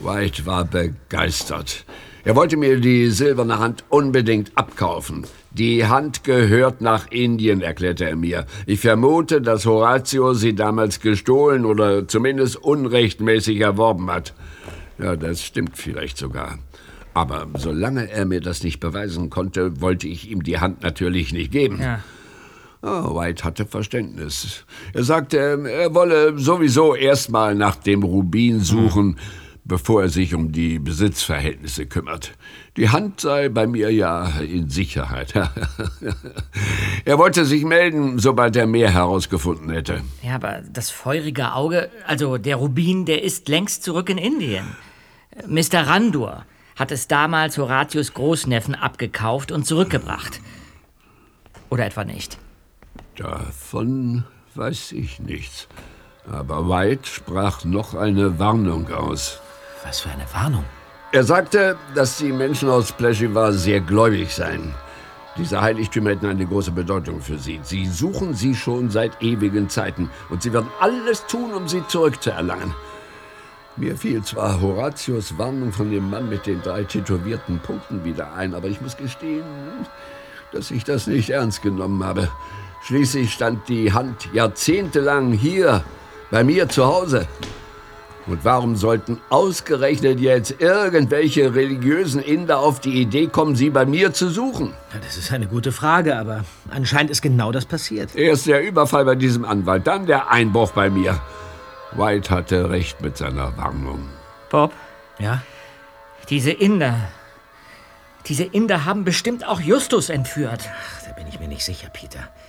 White war begeistert. Er wollte mir die silberne Hand unbedingt abkaufen. Die Hand gehört nach Indien, erklärte er mir. Ich vermute, dass Horatio sie damals gestohlen oder zumindest unrechtmäßig erworben hat. Ja, das stimmt vielleicht sogar. Aber solange er mir das nicht beweisen konnte, wollte ich ihm die Hand natürlich nicht geben. Ja. Oh, White hatte Verständnis. Er sagte, er wolle sowieso erstmal nach dem Rubin suchen, bevor er sich um die Besitzverhältnisse kümmert. Die Hand sei bei mir ja in Sicherheit. Er wollte sich melden, sobald er mehr herausgefunden hätte. Ja, aber das feurige Auge, also der Rubin, der ist längst zurück in Indien. Mr. Randur hat es damals Horatius Großneffen abgekauft und zurückgebracht. Oder etwa nicht? Davon weiß ich nichts. Aber White sprach noch eine Warnung aus. Was für eine Warnung? Er sagte, dass die Menschen aus Pleshiva sehr gläubig seien. Diese Heiligtümer hätten eine große Bedeutung für sie. Sie suchen sie schon seit ewigen Zeiten und sie werden alles tun, um sie zurückzuerlangen. Mir fiel zwar Horatius Warnung von dem Mann mit den 3 tätowierten Punkten wieder ein, aber ich muss gestehen, dass ich das nicht ernst genommen habe. Schließlich stand die Hand jahrzehntelang hier, bei mir zu Hause. Und warum sollten ausgerechnet jetzt irgendwelche religiösen Inder auf die Idee kommen, sie bei mir zu suchen? Ja, das ist eine gute Frage, aber anscheinend ist genau das passiert. Erst der Überfall bei diesem Anwalt, dann der Einbruch bei mir. White hatte recht mit seiner Warnung. Bob? Ja? Diese Inder haben bestimmt auch Justus entführt. Ach, da bin ich mir nicht sicher, Peter.